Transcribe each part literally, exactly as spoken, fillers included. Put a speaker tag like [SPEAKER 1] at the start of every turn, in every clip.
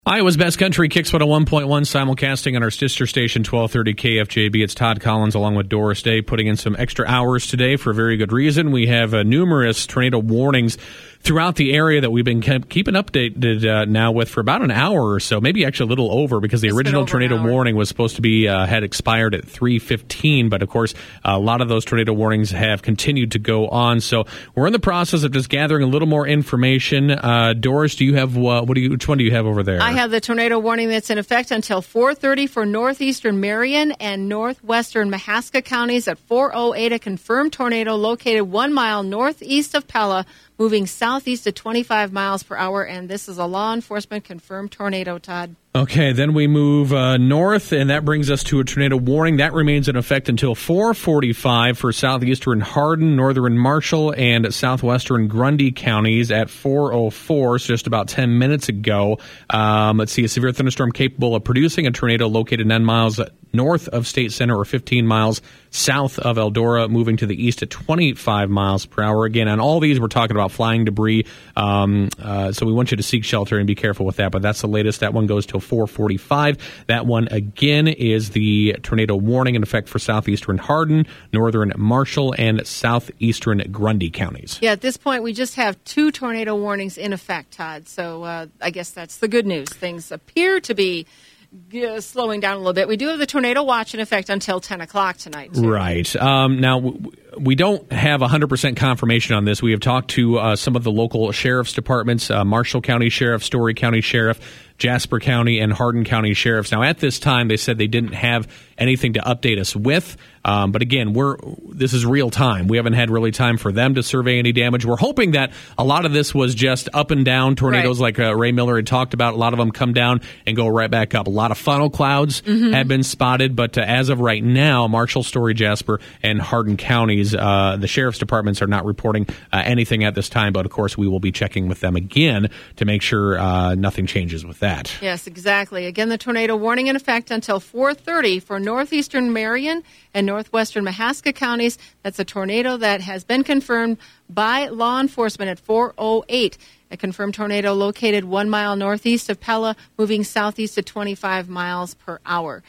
[SPEAKER 1] Iowa's Best Country, Kicks one oh one point one, simulcasting on our sister station, twelve thirty K F J B. It's Todd Collins along with Doris Day, putting in some extra hours today for a very good reason. We have uh, numerous tornado warnings throughout the area that we've been kept, keeping updated uh, now with for about an hour or so, maybe actually a little over, because the
[SPEAKER 2] it's
[SPEAKER 1] original tornado warning was supposed to be uh, had expired at three fifteen, but of course a lot of those tornado warnings have continued to go on. So we're in the process of just gathering a little more information. Uh, Doris, do you have uh, what do you? Which one do you have over there?
[SPEAKER 2] I have the tornado warning that's in effect until four thirty for northeastern Marion and northwestern Mahaska counties. At four oh eight, a confirmed tornado located one mile northeast of Pella, moving southeast at twenty-five miles per hour, and this is a law enforcement confirmed tornado, Todd.
[SPEAKER 1] Okay, then we move uh, north, and that brings us to a tornado warning. That remains in effect until four forty-five for southeastern Hardin, northern Marshall, and southwestern Grundy counties at four oh four, so just about ten minutes ago. Um, let's see, a severe thunderstorm capable of producing a tornado located nine miles north of State Center or fifteen miles south of Eldora, moving to the east at twenty-five miles per hour. Again, on all these, we're talking about flying debris, um, uh, so we want you to seek shelter and be careful with that, but that's the latest. That one goes till four forty-five. That one, again, is the tornado warning in effect for southeastern Hardin, northern Marshall, and southeastern Grundy counties.
[SPEAKER 2] Yeah, at this point, we just have two tornado warnings in effect, Todd, so uh, I guess that's the good news. Things appear to be Uh, slowing down a little bit. We do have the tornado watch in effect until ten o'clock tonight, too.
[SPEAKER 1] Right. Um, now, w- we don't have one hundred percent confirmation on this. We have talked to uh, some of the local sheriff's departments, uh, Marshall County Sheriff, Story County Sheriff, Jasper County, and Hardin County Sheriffs. Now, at this time, they said they didn't have anything to update us with. Um, but again, we're this is real time. We haven't had really time for them to survey any damage. We're hoping that a lot of this was just up and down tornadoes, right, like uh, Ray Miller had talked about. A lot of them come down and go right back up. A lot of funnel clouds mm-hmm. have been spotted, but uh, as of right now, Marshall, Story, Jasper, and Hardin counties, uh, the sheriff's departments are not reporting uh, anything at this time. But of course, we will be checking with them again to make sure uh, nothing changes with that.
[SPEAKER 2] Yes, exactly. Again, the tornado warning in effect until four thirty for northeastern Marion and northwestern Mahaska counties. That's a tornado that has been confirmed by law enforcement at four oh eight. A confirmed tornado located one mile northeast of Pella, moving southeast at twenty-five miles per hour.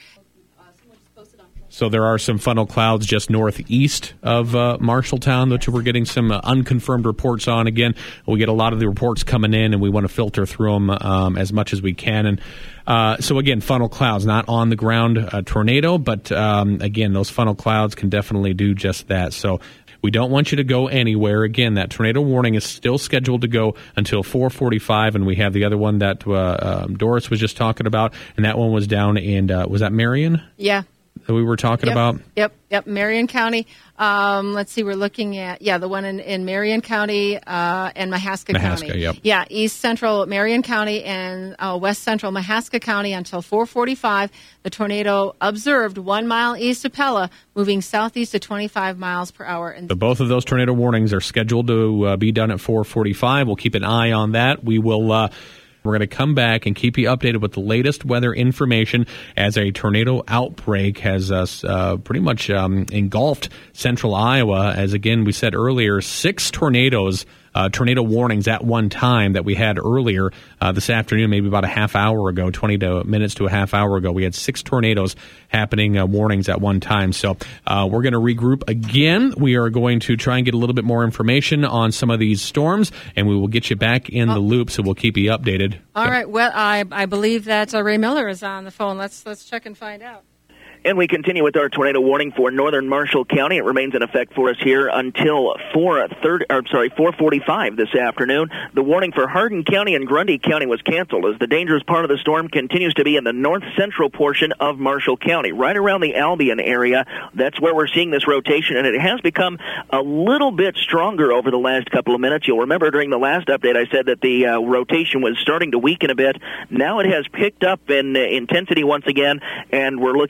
[SPEAKER 1] So there are some funnel clouds just northeast of uh, Marshalltown, which we're getting some uh, unconfirmed reports on. Again, we get a lot of the reports coming in, and we want to filter through them um, as much as we can. And uh, so, again, funnel clouds, not on the ground uh, tornado, but um, again, those funnel clouds can definitely do just that. So we don't want you to go anywhere. Again, that tornado warning is still scheduled to go until four forty-five, and we have the other one that uh, um, Doris was just talking about, and that one was down in, uh, was that Marion?
[SPEAKER 2] Yeah.
[SPEAKER 1] That we were talking
[SPEAKER 2] yep,
[SPEAKER 1] about?
[SPEAKER 2] Yep, yep, Marion County. Um, let's see, we're looking at, yeah, the one in, in Marion County uh, and Mahaska,
[SPEAKER 1] Mahaska
[SPEAKER 2] County.
[SPEAKER 1] Yep.
[SPEAKER 2] Yeah, East Central Marion County and uh, West Central Mahaska County until four forty-five. The tornado observed one mile east of Pella, moving southeast at twenty-five miles per hour. And
[SPEAKER 1] so both of those tornado warnings are scheduled to uh, be done at four forty-five. We'll keep an eye on that. We will... Uh, We're going to come back and keep you updated with the latest weather information as a tornado outbreak has uh, uh, pretty much um, engulfed central Iowa. As, again, we said earlier, six tornadoes, uh, tornado warnings at one time that we had earlier uh, this afternoon, maybe about a half hour ago, twenty to minutes to a half hour ago. We had six tornadoes happening, uh, warnings at one time. So uh, we're going to regroup again. We are going to try and get a little bit more information on some of these storms, and we will get you back in oh. the loop, so we'll keep you updated.
[SPEAKER 2] All right. Well, I I believe that uh, Ray Miller is on the phone. Let's let's check and find out.
[SPEAKER 3] And we continue with our tornado warning for northern Marshall County. It remains in effect for us here until four thirty. Or sorry, four forty-five this afternoon. The warning for Hardin County and Grundy County was canceled as the dangerous part of the storm continues to be in the north central portion of Marshall County, right around the Albion area. That's where we're seeing this rotation, and it has become a little bit stronger over the last couple of minutes. You'll remember during the last update I said that the uh, rotation was starting to weaken a bit. Now it has picked up in uh, intensity once again, and we're looking at a little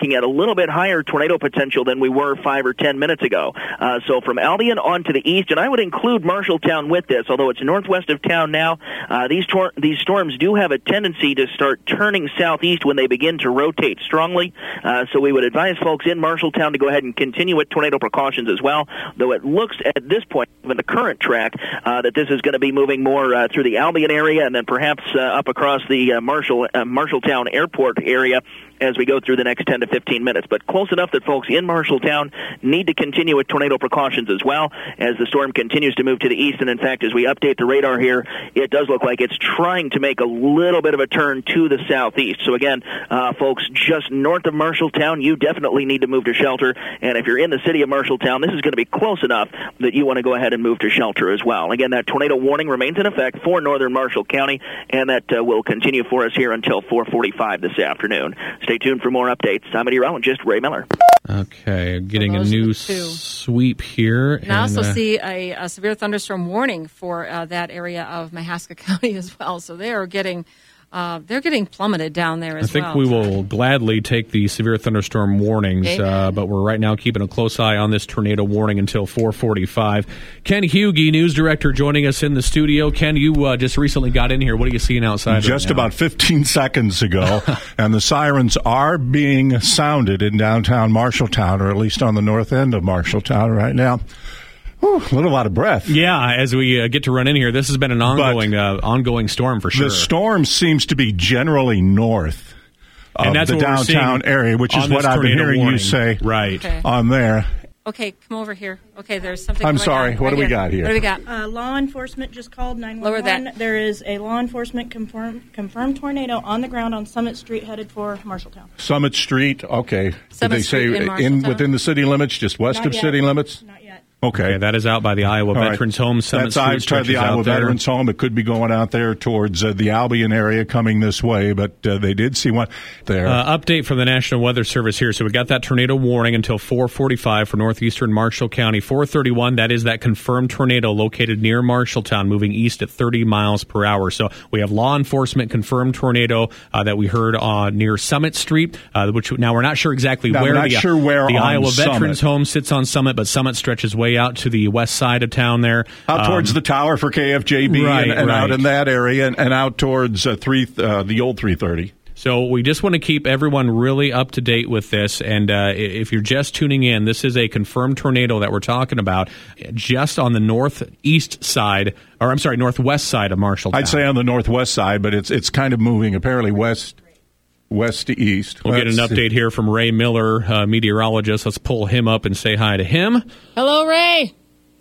[SPEAKER 3] little bit higher tornado potential than we were five or ten minutes ago. Uh, so from Albion on to the east, and I would include Marshalltown with this, although it's northwest of town now, uh, these, tor- these storms do have a tendency to start turning southeast when they begin to rotate strongly. Uh, so we would advise folks in Marshalltown to go ahead and continue with tornado precautions as well, though it looks at this point, given the current track, uh, that this is going to be moving more uh, through the Albion area and then perhaps uh, up across the uh, Marshall uh, Marshalltown airport area as we go through the next ten to fifteen minutes. But close enough that folks in Marshalltown need to continue with tornado precautions as well as the storm continues to move to the east. And in fact, as we update the radar here, it does look like it's trying to make a little bit of a turn to the southeast. So again, uh, folks, just north of Marshalltown, you definitely need to move to shelter. And if you're in the city of Marshalltown, this is going to be close enough that you want to go ahead and move to shelter as well. Again, that tornado warning remains in effect for northern Marshall County, and that uh, will continue for us here until four forty-five this afternoon. Stay tuned for more updates. I'm meteorologist Ray Miller.
[SPEAKER 1] Okay, getting a new sweep here.
[SPEAKER 2] And, and I also uh, see a, a severe thunderstorm warning for uh, that area of Mahaska County as well. So they are getting uh, they're getting plummeted down there as well.
[SPEAKER 1] I think well. we will gladly take the severe thunderstorm warnings, uh, but we're right now keeping a close eye on this tornado warning until four forty-five. Ken Hughey, news director, joining us in the studio. Ken, you uh, just recently got in here. What are you seeing outside?
[SPEAKER 4] Just
[SPEAKER 1] right now?
[SPEAKER 4] About fifteen seconds ago, and the sirens are being sounded in downtown Marshalltown, or at least on the north end of Marshalltown right now. Whew, a little out of breath.
[SPEAKER 1] Yeah, as we uh, get to run in here, this has been an ongoing uh, ongoing storm for sure.
[SPEAKER 4] The storm seems to be generally north of
[SPEAKER 1] and that's
[SPEAKER 4] the downtown area, which is what I've been hearing
[SPEAKER 1] warning.
[SPEAKER 4] you say
[SPEAKER 1] right.
[SPEAKER 2] Okay.
[SPEAKER 4] on there.
[SPEAKER 2] Okay, come over here. Okay, there's something
[SPEAKER 4] I'm
[SPEAKER 2] going
[SPEAKER 4] sorry,
[SPEAKER 2] on.
[SPEAKER 4] what
[SPEAKER 2] right
[SPEAKER 4] do we
[SPEAKER 2] here.
[SPEAKER 4] got here?
[SPEAKER 2] What do we got?
[SPEAKER 5] Uh, law enforcement just called nine one one.
[SPEAKER 2] Lower that.
[SPEAKER 5] There is a law enforcement confirm, confirmed tornado on the ground on Summit Street headed for Marshalltown.
[SPEAKER 4] Summit Street, okay.
[SPEAKER 2] Summit
[SPEAKER 4] Did they
[SPEAKER 2] Street
[SPEAKER 4] say
[SPEAKER 2] in
[SPEAKER 4] in within the city limits, just west
[SPEAKER 5] Not
[SPEAKER 4] of
[SPEAKER 5] yet.
[SPEAKER 4] city limits?
[SPEAKER 5] Not yet.
[SPEAKER 4] Okay.
[SPEAKER 1] Okay, that is out by the Iowa
[SPEAKER 4] All
[SPEAKER 1] Veterans
[SPEAKER 4] right.
[SPEAKER 1] Home. Summit
[SPEAKER 4] That's
[SPEAKER 1] Street
[SPEAKER 4] I've tried the
[SPEAKER 1] stretches
[SPEAKER 4] Iowa
[SPEAKER 1] out there.
[SPEAKER 4] Veterans Home. It could be going out there towards uh, the Albion area coming this way, but uh, they did see one there.
[SPEAKER 1] Uh, update from the National Weather Service here. So we got that tornado warning until four forty-five for northeastern Marshall County. four thirty-one, that is that confirmed tornado located near Marshalltown, moving east at thirty miles per hour. So we have law enforcement confirmed tornado uh, that we heard uh, near Summit Street, uh, which now we're not sure exactly
[SPEAKER 4] now,
[SPEAKER 1] where
[SPEAKER 4] I'm not
[SPEAKER 1] the,
[SPEAKER 4] sure where
[SPEAKER 1] the
[SPEAKER 4] on
[SPEAKER 1] Iowa
[SPEAKER 4] Summit.
[SPEAKER 1] Veterans Home sits on Summit, but Summit stretches way out to the west side of town there.
[SPEAKER 4] Out
[SPEAKER 1] Um,
[SPEAKER 4] towards the tower for K F J B
[SPEAKER 1] right,
[SPEAKER 4] and, and
[SPEAKER 1] right.
[SPEAKER 4] out in that area and, and out towards uh, three uh, the old three thirty.
[SPEAKER 1] So we just want to keep everyone really up to date with this. And uh, if you're just tuning in, this is a confirmed tornado that we're talking about just on the northeast side, or I'm sorry, northwest side of Marshalltown.
[SPEAKER 4] I'd say on the northwest side, but it's it's kind of moving apparently west west to east.
[SPEAKER 1] We'll
[SPEAKER 4] Let's
[SPEAKER 1] get an update
[SPEAKER 4] see.
[SPEAKER 1] here from Ray Miller, uh, meteorologist. Let's pull him up and say hi to him.
[SPEAKER 2] Hello, Ray.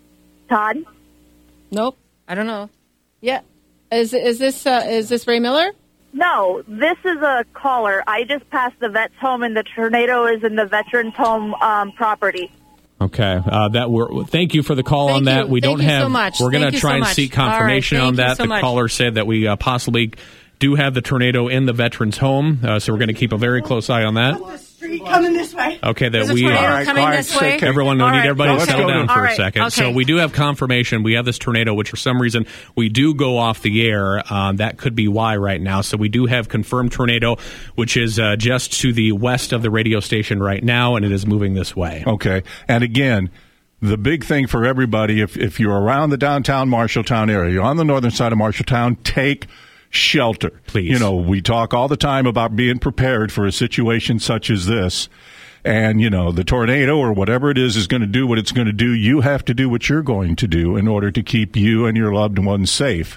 [SPEAKER 6] Todd?
[SPEAKER 2] Nope, I don't know. Yeah, is is this uh, is this Ray Miller?
[SPEAKER 6] No, this is a caller. I just passed the vet's home, and the tornado is in the veterans' home um, property.
[SPEAKER 1] Okay, uh, that we're, thank you for the call
[SPEAKER 2] Thank
[SPEAKER 1] on that.
[SPEAKER 2] you.
[SPEAKER 1] We
[SPEAKER 2] Thank
[SPEAKER 1] don't
[SPEAKER 2] you
[SPEAKER 1] have.
[SPEAKER 2] so much.
[SPEAKER 1] We're going
[SPEAKER 2] Thank
[SPEAKER 1] to
[SPEAKER 2] you
[SPEAKER 1] try
[SPEAKER 2] so
[SPEAKER 1] and
[SPEAKER 2] much.
[SPEAKER 1] seek
[SPEAKER 2] All right,
[SPEAKER 1] confirmation
[SPEAKER 2] thank
[SPEAKER 1] on
[SPEAKER 2] you
[SPEAKER 1] that.
[SPEAKER 2] so
[SPEAKER 1] the
[SPEAKER 2] much.
[SPEAKER 1] caller said that we uh, possibly do have the tornado in the veterans' home, uh, so we're going to keep a very close eye on that.
[SPEAKER 5] Coming this way.
[SPEAKER 1] Okay, that
[SPEAKER 2] There's a
[SPEAKER 1] we
[SPEAKER 2] tornado
[SPEAKER 4] All right,
[SPEAKER 2] coming
[SPEAKER 4] all right,
[SPEAKER 2] this way.
[SPEAKER 4] okay.
[SPEAKER 1] Everyone, we
[SPEAKER 2] All
[SPEAKER 1] need
[SPEAKER 2] right,
[SPEAKER 1] everybody to
[SPEAKER 4] okay.
[SPEAKER 1] settle down
[SPEAKER 2] All
[SPEAKER 1] for a
[SPEAKER 2] right,
[SPEAKER 1] second.
[SPEAKER 2] okay.
[SPEAKER 1] So we do have confirmation. We have this tornado, which for some reason we do go off the air. Um, that could be why right now. So we do have confirmed tornado, which is uh, just to the west of the radio station right now, and it is moving this way.
[SPEAKER 4] Okay. And again, the big thing for everybody, if if you're around the downtown Marshalltown area, you're on the northern side of Marshalltown, take shelter.
[SPEAKER 1] Please.
[SPEAKER 4] You know, we talk all the time about being prepared for a situation such as this. And, you know, the tornado or whatever it is is going to do what it's going to do. You have to do what you're going to do in order to keep you and your loved ones safe.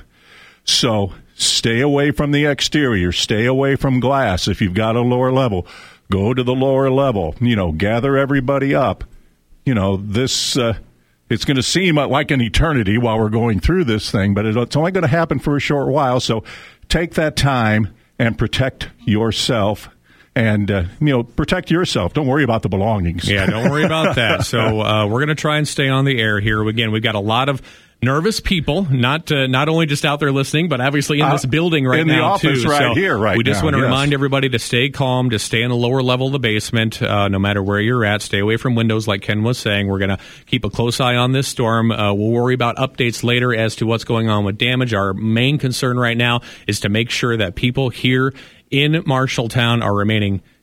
[SPEAKER 4] So stay away from the exterior. Stay away from glass. If you've got a lower level, go to the lower level. You know, gather everybody up. You know, this, uh, it's going to seem like an eternity while we're going through this thing, but it's only going to happen for a short while. So take that time and protect yourself. And, uh, you know, protect yourself. Don't worry about the belongings.
[SPEAKER 1] Yeah, don't worry about that. So uh, we're going to try and stay on the air here. Again, we've got a lot of nervous people, not uh, not only just out there listening, but obviously in this
[SPEAKER 4] Uh,
[SPEAKER 1] building right
[SPEAKER 4] in the
[SPEAKER 1] now,
[SPEAKER 4] office
[SPEAKER 1] too.
[SPEAKER 4] right
[SPEAKER 1] so
[SPEAKER 4] here right
[SPEAKER 1] we just
[SPEAKER 4] now,
[SPEAKER 1] want to
[SPEAKER 4] yes.
[SPEAKER 1] remind everybody to stay calm, to stay in the lower level of the basement, uh, no matter where you're at. Stay away from windows, like Ken was saying. We're going to keep a close eye on this storm. Uh, we'll worry about updates later as to what's going on with damage. Our main concern right now is to make sure that people here in Marshalltown are remaining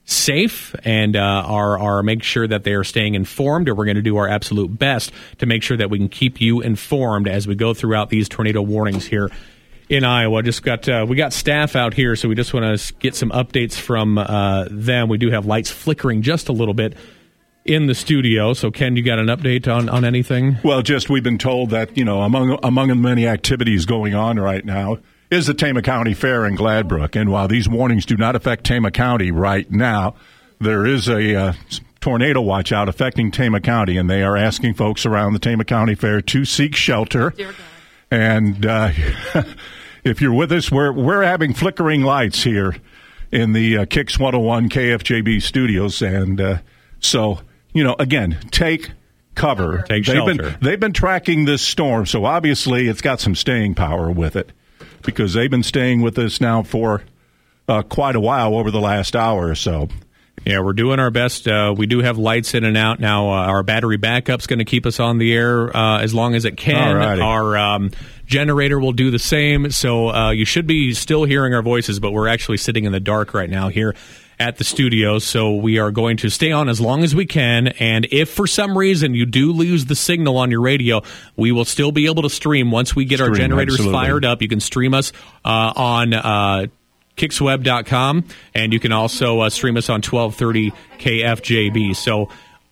[SPEAKER 1] safe and uh, are are make sure that they are staying informed, and we're going to do our absolute best to make sure that we can keep you informed as we go throughout these tornado warnings here in Iowa. Just got uh, we got staff out here, so we just want to get some updates from uh, them. We do have lights flickering just a little bit in the studio. So, Ken, you got an update on, on anything?
[SPEAKER 4] Well, just we've been told that, you know, among among the many activities going on right now is the Tama County Fair in Gladbrook. And while these warnings do not affect Tama County right now, there is a uh, tornado watch out affecting Tama County, and they are asking folks around the Tama County Fair to seek shelter. And uh, if you're with us, we're we're having flickering lights here in the uh, Kicks one oh one K F J B studios, and uh, so. You know, again, take cover.
[SPEAKER 1] Take
[SPEAKER 4] they've
[SPEAKER 1] shelter.
[SPEAKER 4] Been, they've been tracking this storm, so obviously it's got some staying power with it because they've been staying with us now for uh, quite a while over the last hour or so.
[SPEAKER 1] Yeah, we're doing our best. Uh, we do have lights in and out now. Uh, our battery backup's going to keep us on the air uh, as long as it can.
[SPEAKER 4] Alrighty.
[SPEAKER 1] Our um, generator will do the same. So uh, you should be still hearing our voices, but we're actually sitting in the dark right now here at the studio, so we are going to stay on as long as we can, and if for some reason you do lose the signal on your radio, we will still be able to stream once we get
[SPEAKER 4] Stream,
[SPEAKER 1] our generators
[SPEAKER 4] absolutely.
[SPEAKER 1] fired up. You can stream us uh, on uh, kicks web dot com, and you can also uh, stream us on twelve thirty K F J B. So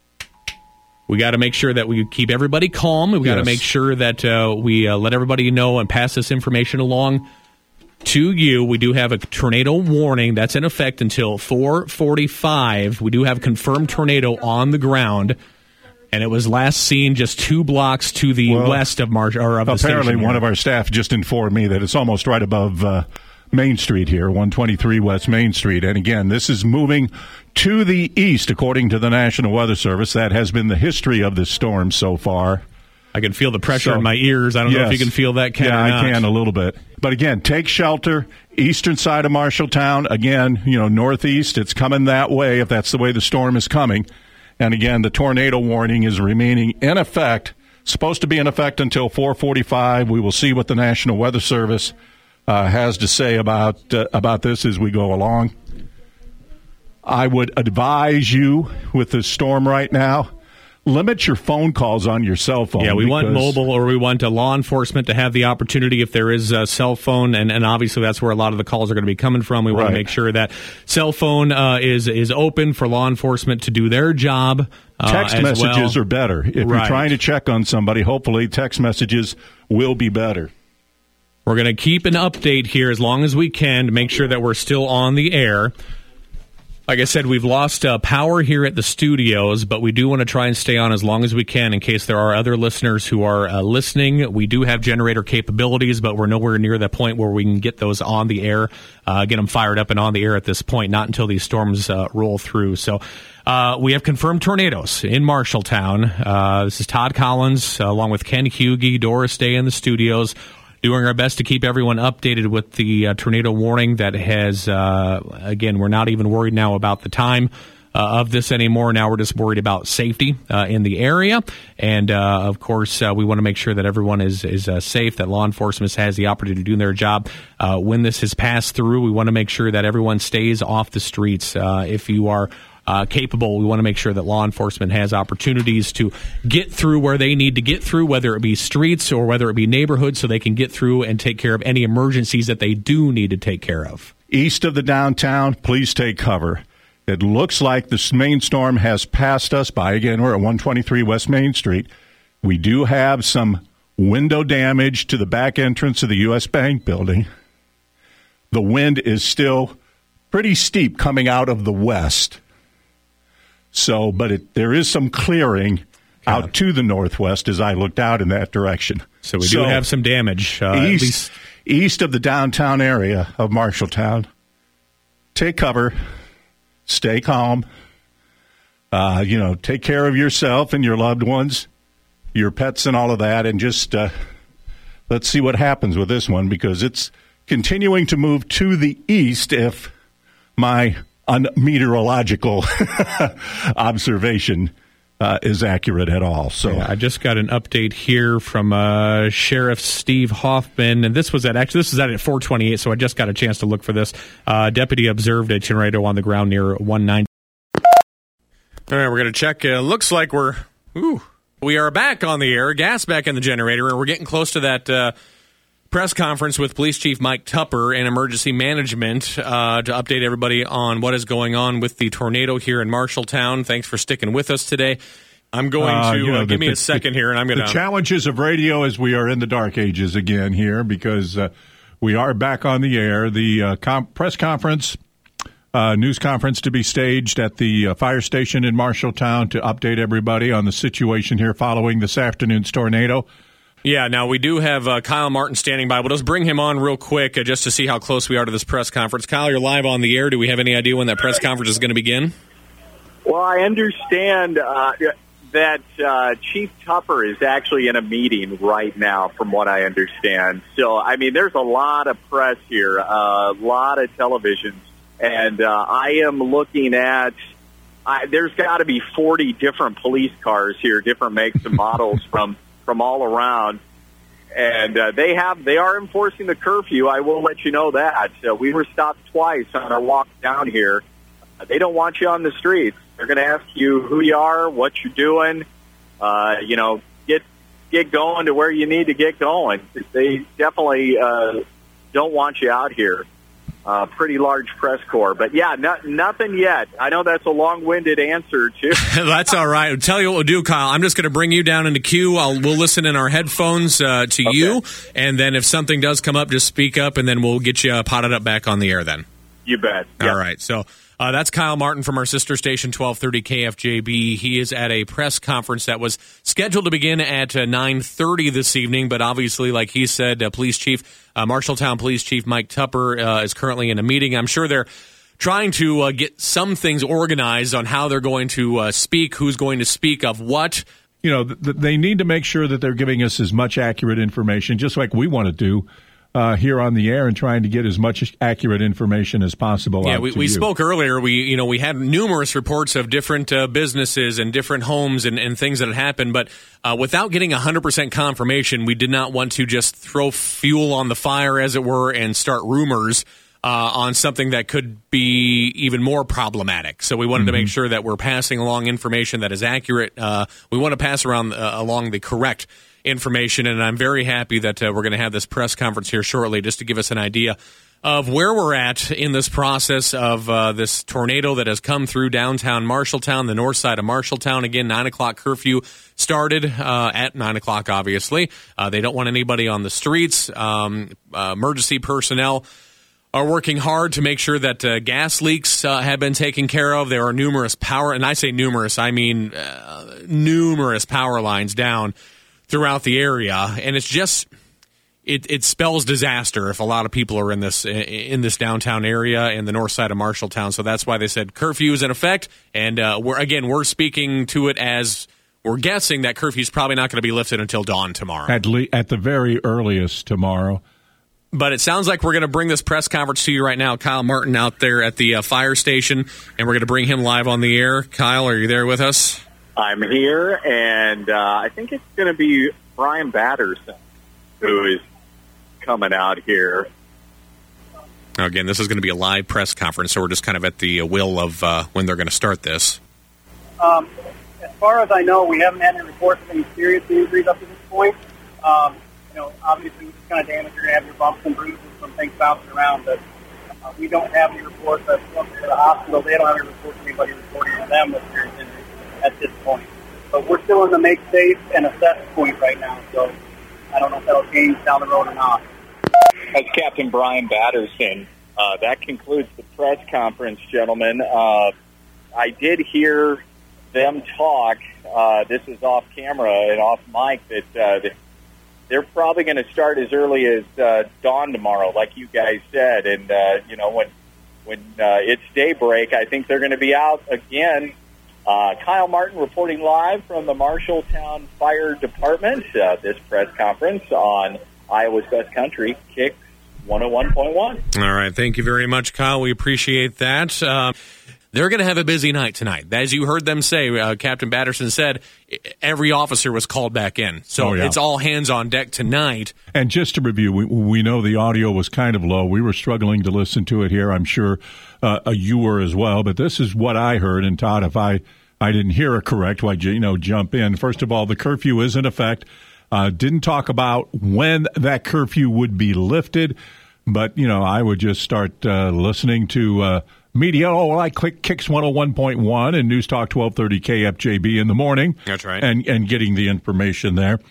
[SPEAKER 1] we got to make sure that we keep everybody calm. We got to
[SPEAKER 4] Yes.
[SPEAKER 1] make sure that uh, we uh, let everybody know and pass this information along to you. We do have a tornado warning that's in effect until four forty-five. We do have confirmed tornado on the ground, and it was last seen just two blocks to the
[SPEAKER 4] Well,
[SPEAKER 1] west of March or of the
[SPEAKER 4] Apparently,
[SPEAKER 1] station
[SPEAKER 4] one
[SPEAKER 1] here.
[SPEAKER 4] of our staff just informed me that it's almost right above uh, Main Street here, one twenty-three West Main Street. And again, this is moving to the east, according to the National Weather Service. That has been the history of this storm so far.
[SPEAKER 1] I can feel the pressure
[SPEAKER 4] So,
[SPEAKER 1] in my ears. I don't know if
[SPEAKER 4] yes.
[SPEAKER 1] you can feel that, Ken,
[SPEAKER 4] Yeah,
[SPEAKER 1] or not.
[SPEAKER 4] I can a little bit. But again, take shelter. Eastern side of Marshalltown. Again, you know, northeast. It's coming that way if that's the way the storm is coming. And again, the tornado warning is remaining in effect. Supposed to be in effect until four forty-five. We will see what the National Weather Service uh, has to say about uh, about this as we go along. I would advise you with this storm right now, limit your phone calls on your cell phone.
[SPEAKER 1] Yeah, we want
[SPEAKER 4] because-
[SPEAKER 1] mobile, or we want uh, law enforcement to have the opportunity if there is a cell phone, and, and obviously that's where a lot of the calls are going to be coming from. We want
[SPEAKER 4] Right.
[SPEAKER 1] to make sure that cell phone uh, is is open for law enforcement to do their job. Uh,
[SPEAKER 4] Text
[SPEAKER 1] as
[SPEAKER 4] messages
[SPEAKER 1] well.
[SPEAKER 4] are better. If
[SPEAKER 1] Right.
[SPEAKER 4] you're trying to check on somebody, hopefully text messages will be better.
[SPEAKER 1] We're going to keep an update here as long as we can to make sure that we're still on the air. Like I said, we've lost uh, power here at the studios, but we do want to try and stay on as long as we can in case there are other listeners who are uh, listening. We do have generator capabilities, but we're nowhere near the point where we can get those on the air, uh, get them fired up and on the air at this point, not until these storms uh, roll through. So uh, we have confirmed tornadoes in Marshalltown. Uh, this is Todd Collins, uh, along with Ken Hughey, Doris Day in the studios, doing our best to keep everyone updated with the uh, tornado warning that has, uh, again, we're not even worried now about the time uh, of this anymore. Now we're just worried about safety uh, in the area. And, uh, of course, uh, we want to make sure that everyone is, is uh, safe, that law enforcement has the opportunity to do their job. Uh, when this has passed through, we want to make sure that everyone stays off the streets. Uh, if you are Uh, capable, we want to make sure that law enforcement has opportunities to get through where they need to get through, whether it be streets or whether it be neighborhoods, so they can get through and take care of any emergencies that they do need to take care of.
[SPEAKER 4] East of the downtown, please take cover. It looks like this main storm has passed us by. Again, we're at one twenty-three West Main Street. We do have some window damage to the back entrance of the U S Bank building. The wind is still pretty steep coming out of the west. So, but it, there is some clearing out to the northwest as I looked out in that direction.
[SPEAKER 1] So we do have some damage. Uh, at
[SPEAKER 4] east,
[SPEAKER 1] least
[SPEAKER 4] east of the downtown area of Marshalltown. Take cover. Stay calm. Uh, you know, take care of yourself and your loved ones, your pets and all of that, and just uh, let's see what happens with this one, because it's continuing to move to the east if my un- meteorological observation uh, is accurate at all. So
[SPEAKER 1] yeah, I just got an update here from uh, Sheriff Steve Hoffman, and this was at actually this is at four twenty-eight, so I just got a chance to look for this. Uh, deputy observed a tornado on the ground near one ninety. All right, we're going to check. Uh, looks like we're ooh, we are back on the air, gas back in the generator, and we're getting close to that uh, press conference with Police Chief Mike Tupper and Emergency Management uh, to update everybody on what is going on with the tornado here in Marshalltown. Thanks for sticking with us today. I'm going
[SPEAKER 4] uh,
[SPEAKER 1] to
[SPEAKER 4] you know,
[SPEAKER 1] uh,
[SPEAKER 4] the,
[SPEAKER 1] give me
[SPEAKER 4] the,
[SPEAKER 1] a second here, and I'm going to.
[SPEAKER 4] The challenges of radio is we are in the dark ages again here because uh, we are back on the air. The uh, com- press conference. Uh, news conference to be staged at the uh, fire station in Marshalltown to update everybody on the situation here following this afternoon's tornado.
[SPEAKER 1] Yeah, now we do have uh, Kyle Martin standing by. We'll just bring him on real quick uh, just to see how close we are to this press conference. Kyle, you're live on the air. Do we have any idea when that press conference is going to begin?
[SPEAKER 7] Well, I understand uh, that uh, Chief Tupper is actually in a meeting right now, from what I understand. So, I mean, there's a lot of press here, a uh, lot of televisions. And uh, I am looking at, I, there's got to be forty different police cars here, different makes and models from, from all around. And uh, they have, they are enforcing the curfew. I will let you know that. Uh, we were stopped twice on our walk down here. Uh, they don't want you on the streets. They're going to ask you who you are, what you're doing, uh, you know, get get going to where you need to get going. They definitely uh, don't want you out here. Uh, pretty large press corps. But, yeah, no, nothing yet. I know that's a long-winded answer, too.
[SPEAKER 1] That's all right. I'll tell you what we'll do, Kyle. I'm just going to bring you down into queue. I'll, we'll listen in our headphones uh, to okay. you, and then if something does come up, just speak up, and then we'll get you uh, potted up back on the air then.
[SPEAKER 7] You bet.
[SPEAKER 1] All
[SPEAKER 7] yep.
[SPEAKER 1] right. So uh, that's Kyle Martin from our sister station, twelve thirty K F J B. He is at a press conference that was scheduled to begin at uh, nine thirty this evening, but obviously, like he said, uh, Police Chief, uh, Marshalltown Police Chief Mike Tupper uh, is currently in a meeting. I'm sure they're trying to uh, get some things organized on how they're going to uh, speak, who's going to speak of what.
[SPEAKER 4] You know, th- they need to make sure that they're giving us as much accurate information, just like we want to do. Uh, here on the air and trying to get as much accurate information as possible.
[SPEAKER 1] Yeah,
[SPEAKER 4] out
[SPEAKER 1] we,
[SPEAKER 4] to
[SPEAKER 1] we
[SPEAKER 4] you.
[SPEAKER 1] spoke earlier. We you know we had numerous reports of different uh, businesses and different homes and, and things that had happened, but uh, without getting one hundred percent confirmation, we did not want to just throw fuel on the fire, as it were, and start rumors uh, on something that could be even more problematic. So we wanted mm-hmm. to make sure that we're passing along information that is accurate. Uh, we want to pass around uh, along the correct information, and I'm very happy that uh, we're going to have this press conference here shortly just to give us an idea of where we're at in this process of uh, this tornado that has come through downtown Marshalltown, the north side of Marshalltown. Again, nine o'clock curfew started uh, at nine o'clock, obviously. Uh, they don't want anybody on the streets. Um, uh, emergency personnel are working hard to make sure that uh, gas leaks uh, have been taken care of. There are numerous power, and I say numerous, I mean uh, numerous power lines down throughout the area, and it's just it, it spells disaster if a lot of people are in this in this downtown area and the north side of Marshalltown. So that's why they said curfew is in effect, and uh, we're again we're speaking to it as we're guessing that curfew is probably not going to be lifted until dawn tomorrow,
[SPEAKER 4] at le- at the very earliest tomorrow.
[SPEAKER 1] But it sounds like we're going to bring this press conference to you right now. Kyle Martin out there at the uh, fire station, and we're going to bring him live on the air. Kyle, are you there with us?
[SPEAKER 7] I'm here, and uh, I think it's going to be Brian Batterson who is coming out here.
[SPEAKER 1] Again, this is going to be a live press conference, so we're just kind of at the will of uh, when they're going to start this.
[SPEAKER 8] Um, as far as I know, we haven't had any reports of any serious injuries up to this point. Um, you know, obviously, with this kind of damage, you're going to have your bumps and bruises from things bouncing around, but uh, we don't have any reports of going to the hospital. They don't have any reports of anybody reporting to them with serious injuries at this point. But we're still in the make safe and assess point right now, so I don't know if that'll change down the road or not.
[SPEAKER 7] That's Captain Brian Batterson. Uh, that concludes the press conference, gentlemen. Uh, I did hear them talk, uh, this is off camera and off mic, that uh, they're probably going to start as early as uh, dawn tomorrow, like you guys said. And, uh, you know, when, when uh, it's daybreak, I think they're going to be out again. Uh, Kyle Martin reporting live from the Marshalltown Fire Department. Uh, this press conference on Iowa's Best Country, Kicks one oh one point one.
[SPEAKER 1] All right. Thank you very much, Kyle. We appreciate that. Uh, they're going to have a busy night tonight. As you heard them say, uh, Captain Batterson said every officer was called back in. So
[SPEAKER 4] oh, yeah.
[SPEAKER 1] it's all hands on deck tonight.
[SPEAKER 4] And just to review, we, we know the audio was kind of low. We were struggling to listen to it here. I'm sure uh, you were as well. But this is what I heard. And Todd, if I, I didn't hear it correct, why you know jump in. First of all, the curfew is in effect. Uh, didn't talk about when that curfew would be lifted. But, you know, I would just start uh, listening to uh, media. Oh, well, I click Kicks one oh one point one and News Talk twelve thirty K F J B in the morning.
[SPEAKER 1] That's right.
[SPEAKER 4] And, and getting the information there.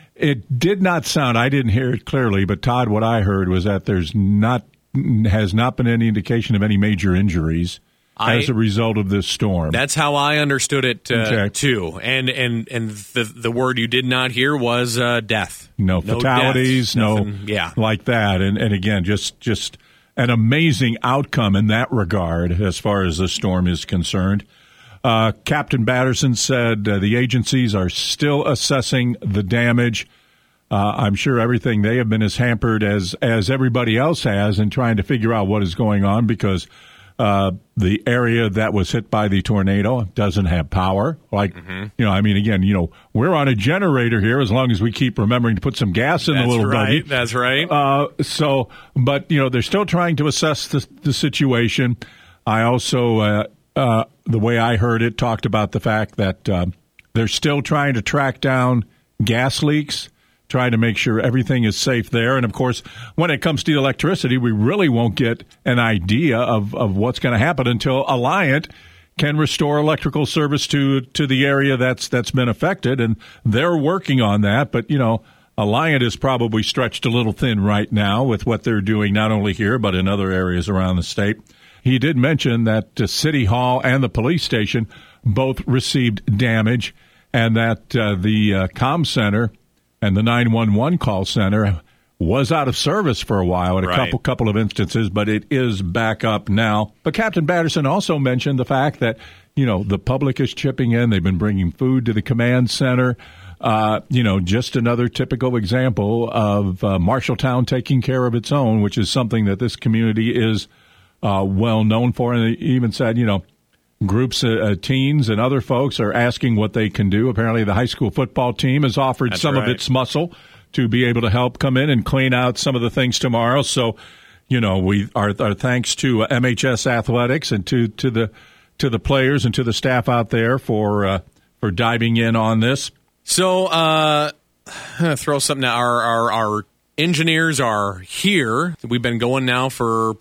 [SPEAKER 4] It did not sound, I didn't hear it clearly, but Todd, what I heard was that there's not, has not been any indication of any major injuries I, as a result of this storm.
[SPEAKER 1] That's how I understood it, uh,
[SPEAKER 4] okay.
[SPEAKER 1] too. And and and the the word you did not hear was uh, death.
[SPEAKER 4] No, no fatalities, no,
[SPEAKER 1] yeah.
[SPEAKER 4] like that. And and again, just just an amazing outcome in that regard as far as the storm is concerned. Uh, Captain Batterson said uh, the agencies are still assessing the damage. Uh, I'm sure everything they have been as hampered as as everybody else has in trying to figure out what is going on because Uh, the area that was hit by the tornado doesn't have power. Like, mm-hmm. you know, I mean, again, you know, we're on a generator here as long as we keep remembering to put some gas in
[SPEAKER 1] That's
[SPEAKER 4] the little
[SPEAKER 1] right.
[SPEAKER 4] buggy.
[SPEAKER 1] That's right.
[SPEAKER 4] Uh, so, but, you know, they're still trying to assess the, the situation. I also, uh, uh, the way I heard it, talked about the fact that uh, they're still trying to track down gas leaks, trying to make sure everything is safe there. And, of course, when it comes to electricity, we really won't get an idea of, of what's going to happen until Alliant can restore electrical service to to the area that's that's been affected. And they're working on that. But, you know, Alliant is probably stretched a little thin right now with what they're doing, not only here, but in other areas around the state. He did mention that uh, City Hall and the police station both received damage and that uh, the uh, comm center and the nine one one call center was out of service for a while in a
[SPEAKER 1] right.
[SPEAKER 4] couple couple of instances, but it is back up now. But Captain Batterson also mentioned the fact that, you know, the public is chipping in. They've been bringing food to the command center. Uh, you know, just another typical example of uh, Marshalltown taking care of its own, which is something that this community is uh, well known for. And they even said, you know, groups, uh, teens and other folks are asking what they can do. Apparently the high school football team has offered
[SPEAKER 1] That's
[SPEAKER 4] some
[SPEAKER 1] right.
[SPEAKER 4] of its muscle to be able to help come in and clean out some of the things tomorrow. So, you know, we our, our thanks to uh, M H S Athletics and to, to the to the players and to the staff out there for uh, for diving in on this.
[SPEAKER 1] So, uh, throw something out. Our, our, our engineers are here. We've been going now for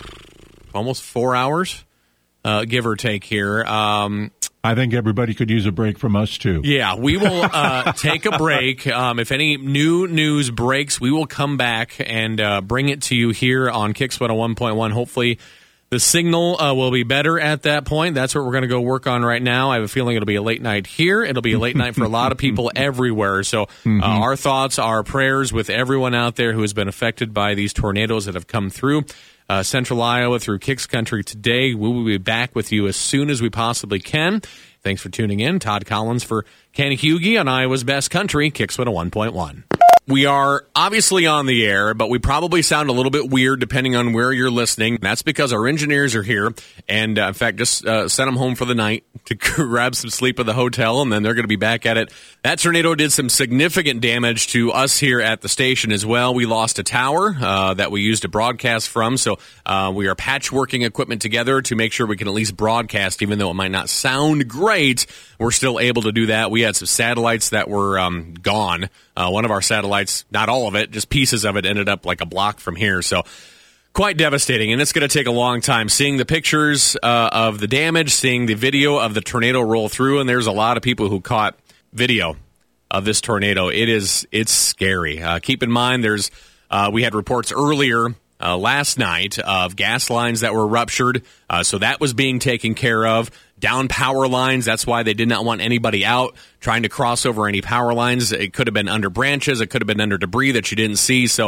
[SPEAKER 1] almost four hours. Uh, give or take here. Um,
[SPEAKER 4] I think everybody could use a break from us, too.
[SPEAKER 1] Yeah, we will uh, take a break. Um, if any new news breaks, we will come back and uh, bring it to you here on Kicks one oh one point one. Hopefully the signal uh, will be better at that point. That's what we're going to go work on right now. I have a feeling it'll be a late night here. It'll be a late night for a lot of people everywhere. So uh, mm-hmm. our thoughts, our prayers with everyone out there who has been affected by these tornadoes that have come through. Uh, Central Iowa through Kicks Country today. We will be back with you as soon as we possibly can. Thanks for tuning in. Todd Collins for Ken Hughey on Iowa's Best Country, Kicks one oh one point one. We are obviously on the air, but we probably sound a little bit weird depending on where you're listening. That's because our engineers are here, and uh, in fact, just uh, sent them home for the night to grab some sleep at the hotel, and then they're going to be back at it. That tornado did some significant damage to us here at the station as well. We lost a tower uh, that we used to broadcast from, so uh, we are patchworking equipment together to make sure we can at least broadcast, even though it might not sound great. We're still able to do that. We had some satellites that were um, gone. Uh, one of our satellites, not all of it, just pieces of it ended up like a block from here. So quite devastating, and it's going to take a long time. Seeing the pictures uh, of the damage, seeing the video of the tornado roll through, and there's a lot of people who caught video of this tornado. It is, it's scary. Uh, keep in mind, there's uh, we had reports earlier uh, last night of gas lines that were ruptured, uh, so that was being taken care of. Down power lines, that's why they did not want anybody out trying to cross over any power lines. It could have been under branches, it could have been under debris that you didn't see, so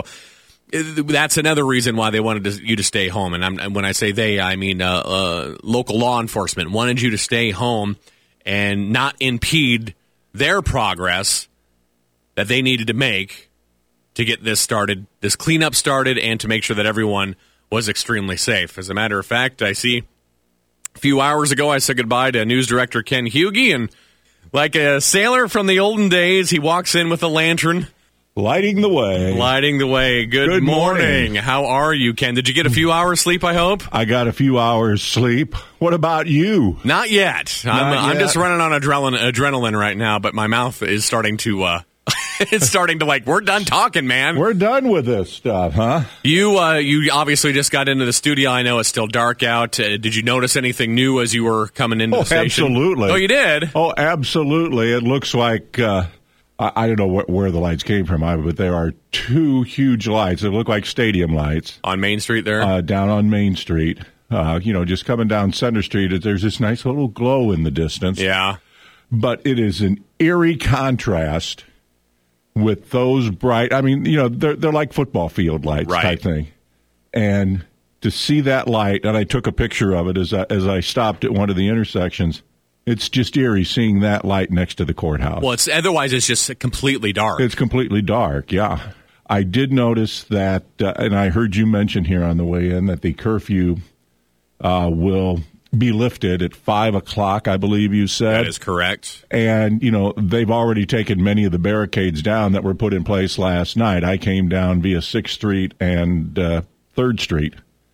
[SPEAKER 1] that's another reason why they wanted to, you to stay home. And, I'm, and when I say they, I mean uh, uh, local law enforcement wanted you to stay home and not impede their progress that they needed to make to get this started, this cleanup started, and to make sure that everyone was extremely safe. As a matter of fact, I see A few hours ago, I said goodbye to news director Ken Hughey, and like a sailor from the olden days, he walks in with a lantern.
[SPEAKER 4] Lighting the way.
[SPEAKER 1] Lighting the way. Good,
[SPEAKER 4] Good morning.
[SPEAKER 1] morning. How are you, Ken? Did you get a few hours sleep, I hope?
[SPEAKER 4] I got a few hours sleep. What about you?
[SPEAKER 1] Not yet.
[SPEAKER 4] Not
[SPEAKER 1] I'm,
[SPEAKER 4] yet.
[SPEAKER 1] I'm just running on adrenaline, adrenaline right now, but my mouth is starting to, uh, it's starting to like, we're done talking, man.
[SPEAKER 4] We're done with this stuff, huh?
[SPEAKER 1] You, uh, you obviously just got into the studio. I know it's still dark out. Uh, did you notice anything new as you were coming into
[SPEAKER 4] Oh,
[SPEAKER 1] the station?
[SPEAKER 4] absolutely.
[SPEAKER 1] Oh, you did?
[SPEAKER 4] Oh, absolutely. It looks like, uh, I, I don't know wh- where the lights came from, but there are two huge lights that look like stadium lights.
[SPEAKER 1] On Main Street there?
[SPEAKER 4] Uh, down on Main Street. Uh, you know, just coming down Center Street, there's this nice little glow in the distance.
[SPEAKER 1] Yeah.
[SPEAKER 4] But it is an eerie contrast with those bright, I mean, you know, they're, they're like football field lights
[SPEAKER 1] Right.
[SPEAKER 4] type thing. And to see that light, and I took a picture of it as I, as I stopped at one of the intersections, it's just eerie seeing that light next to the courthouse.
[SPEAKER 1] Well, it's otherwise it's just completely dark.
[SPEAKER 4] It's completely dark, yeah. I did notice that, uh, and I heard you mention here on the way in, that the curfew uh, will be lifted at five o'clock, I believe you said.
[SPEAKER 1] That is correct.
[SPEAKER 4] And, you know, they've already taken many of the barricades down that were put in place last night. I came down via sixth Street and uh, third Street.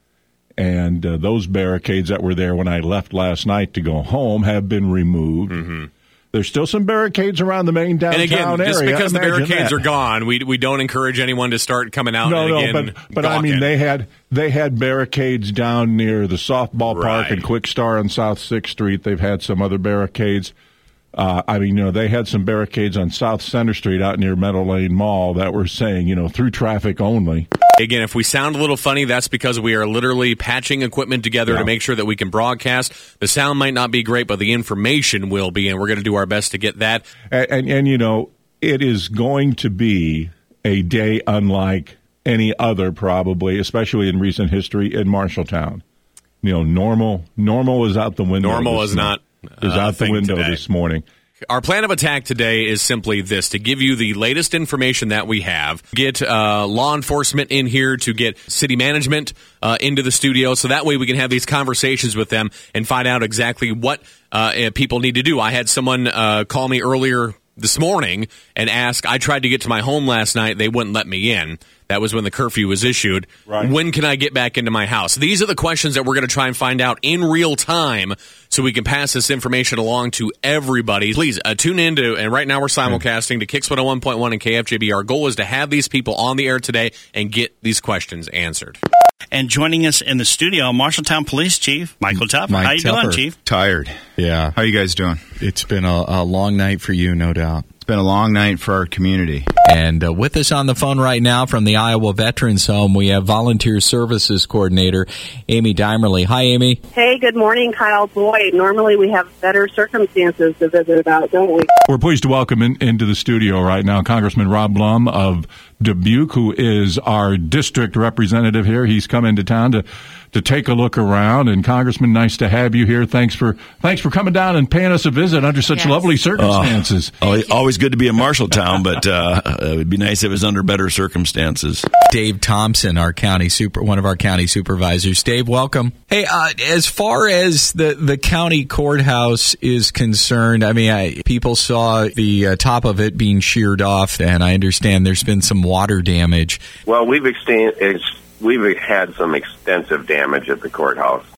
[SPEAKER 4] And uh, those barricades that were there when I left last night to go home have been removed.
[SPEAKER 1] Mm-hmm.
[SPEAKER 4] There's still some barricades around the main downtown
[SPEAKER 1] And again,
[SPEAKER 4] area.
[SPEAKER 1] just because the
[SPEAKER 4] Imagine
[SPEAKER 1] barricades
[SPEAKER 4] that.
[SPEAKER 1] are gone, we we don't encourage anyone to start coming out
[SPEAKER 4] No,
[SPEAKER 1] and
[SPEAKER 4] no,
[SPEAKER 1] again
[SPEAKER 4] but but I mean
[SPEAKER 1] gawking.
[SPEAKER 4] they had they had barricades down near the softball park
[SPEAKER 1] Right.
[SPEAKER 4] and Quick Star on South sixth Street. They've had some other barricades. Uh, I mean, you know, they had some barricades on South Center Street out near Meadow Lane Mall that were saying, you know, through traffic only.
[SPEAKER 1] Again, if we sound a little funny, that's because we are literally patching equipment together
[SPEAKER 4] Yeah.
[SPEAKER 1] to make sure that we can broadcast. The sound might not be great, but the information will be, and we're going to do our best to get that.
[SPEAKER 4] And, and, and you know, it is going to be a day unlike any other, probably, especially in recent history in Marshalltown. You know, normal normal is out the window.
[SPEAKER 1] Normal
[SPEAKER 4] this
[SPEAKER 1] is
[SPEAKER 4] morning.
[SPEAKER 1] not
[SPEAKER 4] is
[SPEAKER 1] uh,
[SPEAKER 4] out the
[SPEAKER 1] thing
[SPEAKER 4] window
[SPEAKER 1] today.
[SPEAKER 4] this morning.
[SPEAKER 1] Our plan of attack today is simply this, to give you the latest information that we have, get uh, law enforcement in here, to get city management uh, into the studio, so that way we can have these conversations with them and find out exactly what uh, people need to do. I had someone uh, call me earlier this morning and ask, I tried to get to my home last night, they wouldn't let me in. That was when the curfew was issued.
[SPEAKER 4] Right.
[SPEAKER 1] When can I get back into my house? These are the questions that we're going to try and find out in real time so we can pass this information along to everybody. Please uh, tune in to, and right now we're simulcasting to Kicks one oh one point one and K F J B. Our goal is to have these people on the air today and get these questions answered.
[SPEAKER 9] And joining us in the studio, Marshalltown Police Chief Michael Tupper.
[SPEAKER 10] Mike
[SPEAKER 9] How you
[SPEAKER 10] Tupper.
[SPEAKER 9] doing, Chief?
[SPEAKER 10] Tired. Yeah. How you guys doing? It's been a, a long night for you, no doubt. It's been a long night for our community.
[SPEAKER 11] And uh, with us on the phone right now from the Iowa Veterans Home, we have Volunteer Services Coordinator Amy Dimerly. Hi, Amy.
[SPEAKER 12] Hey, good morning, Kyle. Boy, normally we have better circumstances to visit about, don't we?
[SPEAKER 4] We're pleased to welcome in, into the studio right now Congressman Rob Blum of Dubuque, who is our district representative here. He's come into town to to take a look around. And Congressman, nice to have you here. Thanks for thanks for coming down and paying us a visit under such
[SPEAKER 2] Yes.
[SPEAKER 4] lovely circumstances.
[SPEAKER 13] Uh, always, always good to be in Marshalltown, but uh, it would be nice if it was under better circumstances.
[SPEAKER 11] Dave Thompson, our county super, one of our county supervisors. Dave, welcome. Hey, uh, as far as the, the county courthouse is concerned, I mean, I, people saw the uh, top of it being sheared off, and I understand there's been some water damage.
[SPEAKER 14] Well, we've extended. We've had some extensive damage at the courthouse.